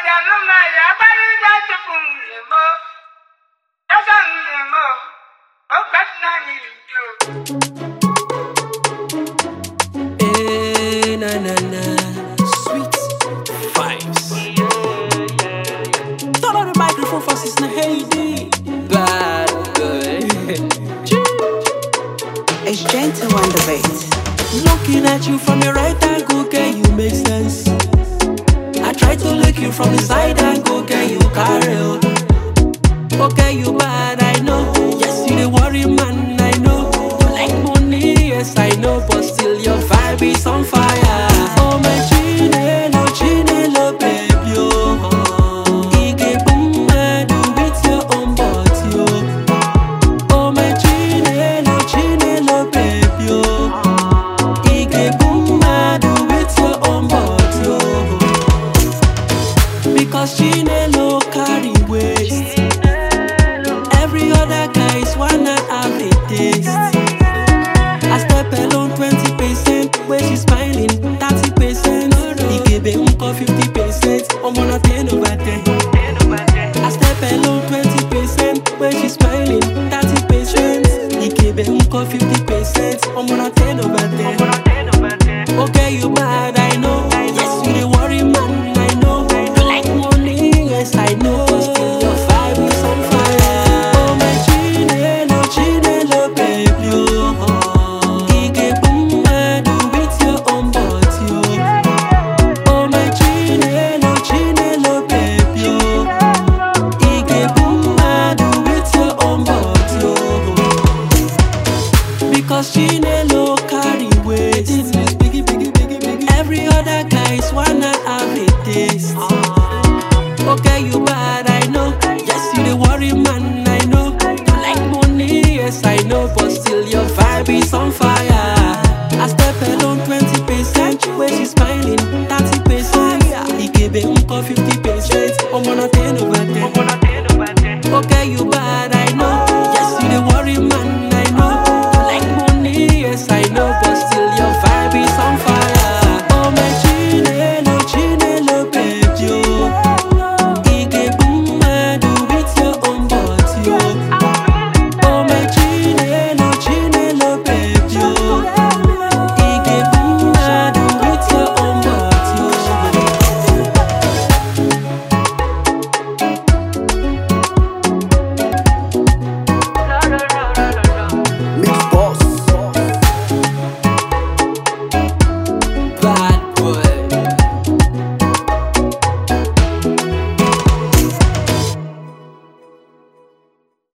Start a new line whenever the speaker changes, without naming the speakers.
Na na na, sweet vibes. Turn on the microphone for Sister Heidi. Bad boy.
It's gentle on the beat.
Looking at you from the right angle, girl, you make sense. I try to look you from the side angle, girl, you carry. Okay, you bad, I know. Yes, you the worry man, I know. You like money, yes, I know. But still your vibe is on fire. Oh my Chinelo, Chinelo, baby, oh. Ike boom, do with your own body, oh. Oh my Chinelo, Chinelo, baby, oh. Ike boom, do with your own body, oh. Because Chinelo carry waste. Every other guys wanna have a taste. I step alone 20%, where she smiling 30%. He gave him 50%, I'm on a 10 over 10. I step alone 20%, where she smiling 30%. He gave him 50%, I'm on a 10 over 10. Okay, you bad, I know. Yes, you the worry man, I know. You like money, yes, I know. Still your vibe is on fire. Oh my Chinelo, Chinelo, baby, oh. Ike boom, do with your own body, oh. Oh my Chinelo, Chinelo, baby, oh. Ike boom, do with your own body, oh. Because Chinelo carry weight. Every other guys wanna have a taste.